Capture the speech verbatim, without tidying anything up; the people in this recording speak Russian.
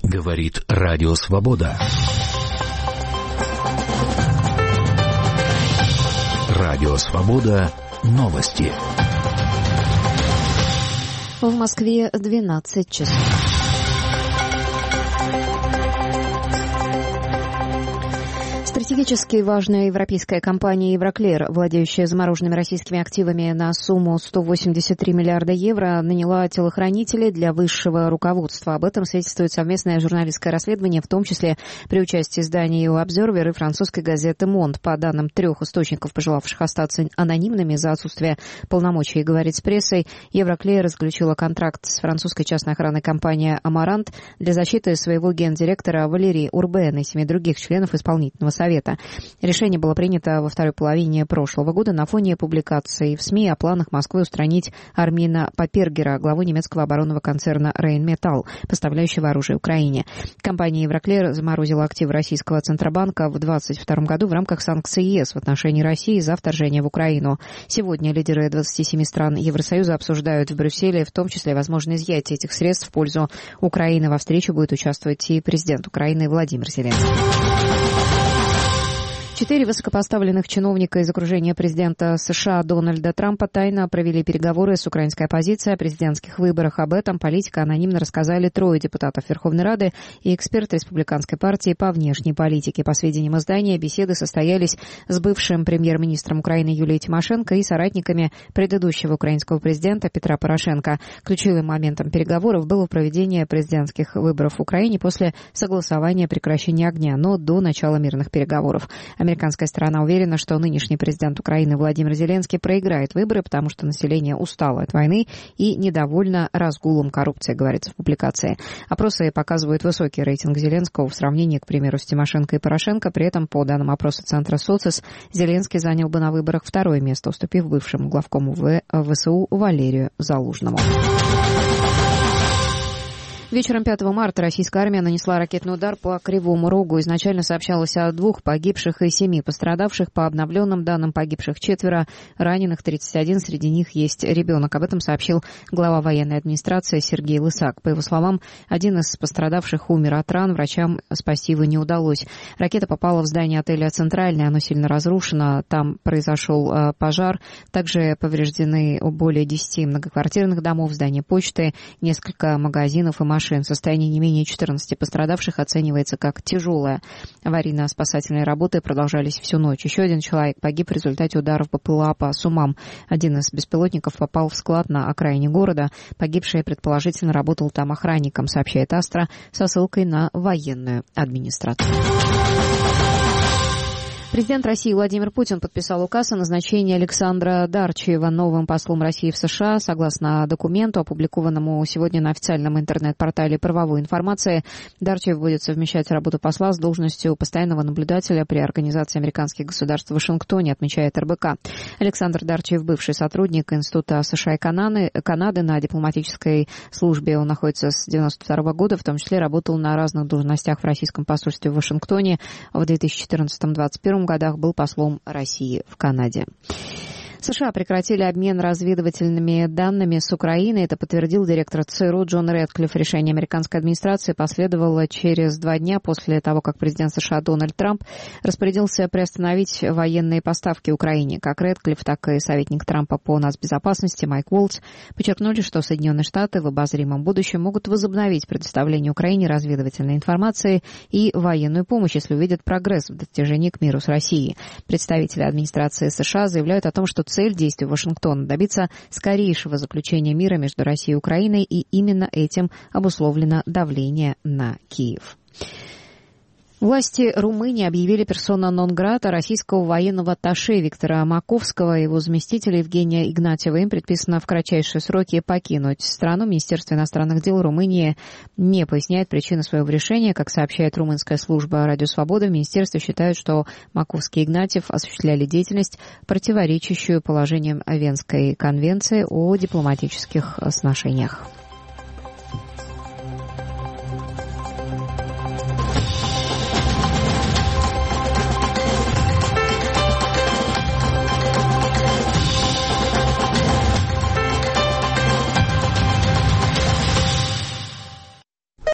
Говорит Радио Свобода. Радио Свобода. Новости. В Москве двенадцать часов. Стратегически важная европейская компания «Евроклер», владеющая замороженными российскими активами на сумму сто восемьдесят три миллиарда евро, наняла телохранителей для высшего руководства. Об этом свидетельствует совместное журналистское расследование, в том числе при участии издания «и о Обзервер» и французской газеты «Монд». По данным трех источников, пожелавших остаться анонимными за отсутствие полномочий говорить с прессой, «Евроклер» заключила контракт с французской частной охранной компанией «Амарант» для защиты своего гендиректора Валерии Урбен и семи других членов исполнительного совета. Совета. Решение было принято во второй половине прошлого года на фоне публикаций в СМИ о планах Москвы устранить Армина Папергера, главу немецкого оборонного концерна Рейнметалл, поставляющего оружие Украине. Компания «Евроклер» заморозила активы российского Центробанка в двадцать втором году в рамках санкций ЕС в отношении России за вторжение в Украину. Сегодня лидеры двадцати семи стран Евросоюза обсуждают в Брюсселе в том числе возможное изъятие этих средств в пользу Украины. Во встрече будет участвовать и президент Украины Владимир Зеленский. Четыре высокопоставленных чиновника из окружения президента США Дональда Трампа тайно провели переговоры с украинской оппозицией о президентских выборах. Об этом политика анонимно рассказали трое депутатов Верховной Рады и эксперт Республиканской партии по внешней политике. По сведениям издания, беседы состоялись с бывшим премьер-министром Украины Юлией Тимошенко и соратниками предыдущего украинского президента Петра Порошенко. Ключевым моментом переговоров было проведение президентских выборов в Украине после согласования прекращения огня, но до начала мирных переговоров. Американская сторона уверена, что нынешний президент Украины Владимир Зеленский проиграет выборы, потому что население устало от войны и недовольно разгулом коррупции, говорится в публикации. Опросы показывают высокий рейтинг Зеленского в сравнении, к примеру, с Тимошенко и Порошенко. При этом, по данным опроса Центра «Социс», Зеленский занял бы на выборах второе место, уступив бывшему главкому ВСУ Валерию Залужному. Вечером пятого марта российская армия нанесла ракетный удар по Кривому Рогу. Изначально сообщалось о двух погибших и семи пострадавших. По обновленным данным, погибших четверо, раненых тридцать один, среди них есть ребенок. Об этом сообщил глава военной администрации Сергей Лысак. По его словам, один из пострадавших умер от ран, врачам спасти его не удалось. Ракета попала в здание отеля «Центральный», оно сильно разрушено, там произошел э, пожар. Также повреждены более десяти многоквартирных домов, здание почты, несколько магазинов и машин. Состояние не менее четырнадцати пострадавших оценивается как тяжелое. Аварийно-спасательные работы продолжались всю ночь. Еще один человек погиб в результате ударов БПЛА по Сумам. Один из беспилотников попал в склад на окраине города. Погибший предположительно работал там охранником, сообщает Астра со ссылкой на военную администрацию. Президент России Владимир Путин подписал указ о назначении Александра Дарчиева новым послом России в США. Согласно документу, опубликованному сегодня на официальном интернет-портале правовой информации, Дарчиев будет совмещать работу посла с должностью постоянного наблюдателя при Организации американских государств в Вашингтоне, отмечает эр бэ ка. Александр Дарчиев, бывший сотрудник Института США и Канады, Канады на дипломатической службе. Он находится с девяносто второго года, в том числе работал на разных должностях в российском посольстве в Вашингтоне. В две тысячи четырнадцатом — две тысячи двадцать первом годах был послом России в Канаде. США прекратили обмен разведывательными данными с Украиной. Это подтвердил директор ЦРУ Джон Рэдклифф. Решение американской администрации последовало через два дня после того, как президент США Дональд Трамп распорядился приостановить военные поставки Украине. Как Рэдклифф, так и советник Трампа по нацбезопасности Майк Уолтс подчеркнули, что Соединенные Штаты в обозримом будущем могут возобновить предоставление Украине разведывательной информации и военную помощь, если увидят прогресс в достижении к миру с Россией. Представители администрации США заявляют о том, что цель действий Вашингтона — добиться скорейшего заключения мира между Россией и Украиной, и именно этим обусловлено давление на Киев. Власти Румынии объявили персона нон-грата российского военного атташе Виктора Маковского и его заместителя Евгения Игнатьева. Им предписано в кратчайшие сроки покинуть страну. Министерство иностранных дел Румынии не поясняет причины своего решения. Как сообщает румынская служба «Радио Свобода», в министерстве считают, что Маковский и Игнатьев осуществляли деятельность, противоречащую положениям Венской конвенции о дипломатических сношениях.